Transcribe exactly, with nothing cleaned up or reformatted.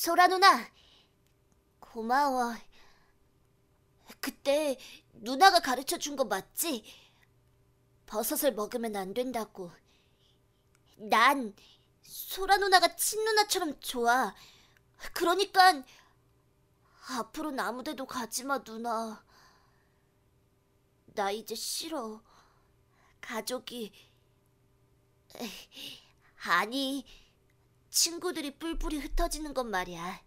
소라 누나, 고마워. 그때 누나가 가르쳐 준 거 맞지? 버섯을 먹으면 안 된다고. 난 소라 누나가 친누나처럼 좋아. 그러니까 앞으로는 아무 데도 가지 마, 누나. 나 이제 싫어. 가족이... 에이, 아니, 친구들이 뿔뿔이 흩어지는 건 말이야.